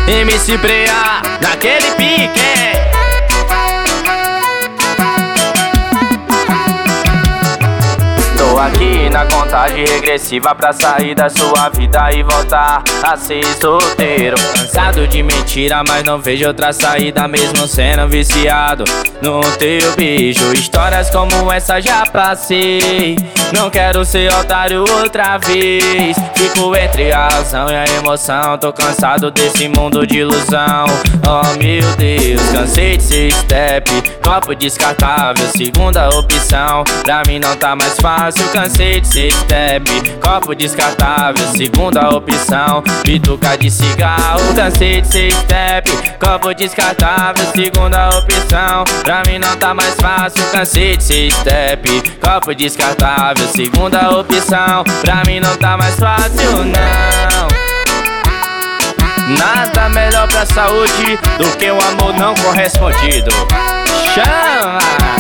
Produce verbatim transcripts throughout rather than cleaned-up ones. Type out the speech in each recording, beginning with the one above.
M C Preá, naquele pique. Tô aqui na contagem regressiva pra sair da sua vida e voltar a ser solteiro. Cansado de mentira, mas não vejo outra saída mesmo sendo viciado no teu beijo. Histórias como essa já passei, não quero ser otário outra vez. Fico entre a razão e a emoção, tô cansado desse mundo de ilusão. Oh meu Deus, cansei de ser step, copo descartável, segunda opção. Pra mim não tá mais fácil, cansei de ser step, copo descartável, segunda opção. Bituca de cigarro, cansei de ser step, copo descartável, segunda opção. Pra mim não tá mais fácil, cansei de ser step, copo descartável, segunda opção. Pra mim não tá mais fácil, não. Nada melhor pra saúde do que o amor não correspondido. Chama!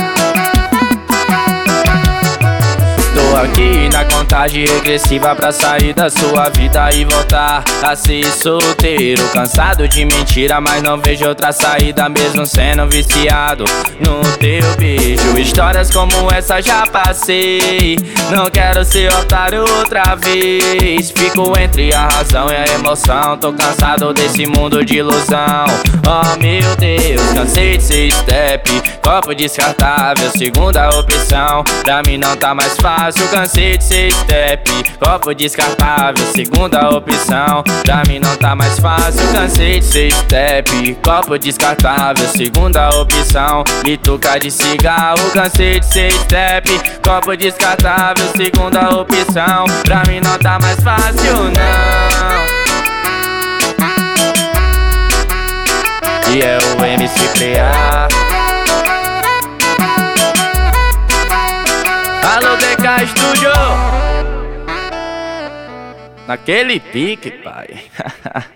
Tô aqui na contagem regressiva pra sair da sua vida e voltar a ser solteiro. Cansado de mentira, mas não vejo outra saída mesmo sendo viciado no teu beijo. Histórias como essa já passei, não quero ser otário outra vez. Fico entre a razão e a emoção, tô cansado desse mundo de ilusão. Oh meu Deus, cansei de ser step, copo descartável, segunda opção. Pra mim não tá mais fácil, cansei de ser step, copo descartável, segunda opção. Pra mim não tá mais fácil, cansei de ser step, copo descartável, segunda opção. Bituca de cigarro, cansei de ser step, copo descartável, segunda opção. Pra mim não tá mais fácil, não. E é o M C Preá. Alô, D K Studio, naquele pique, pai.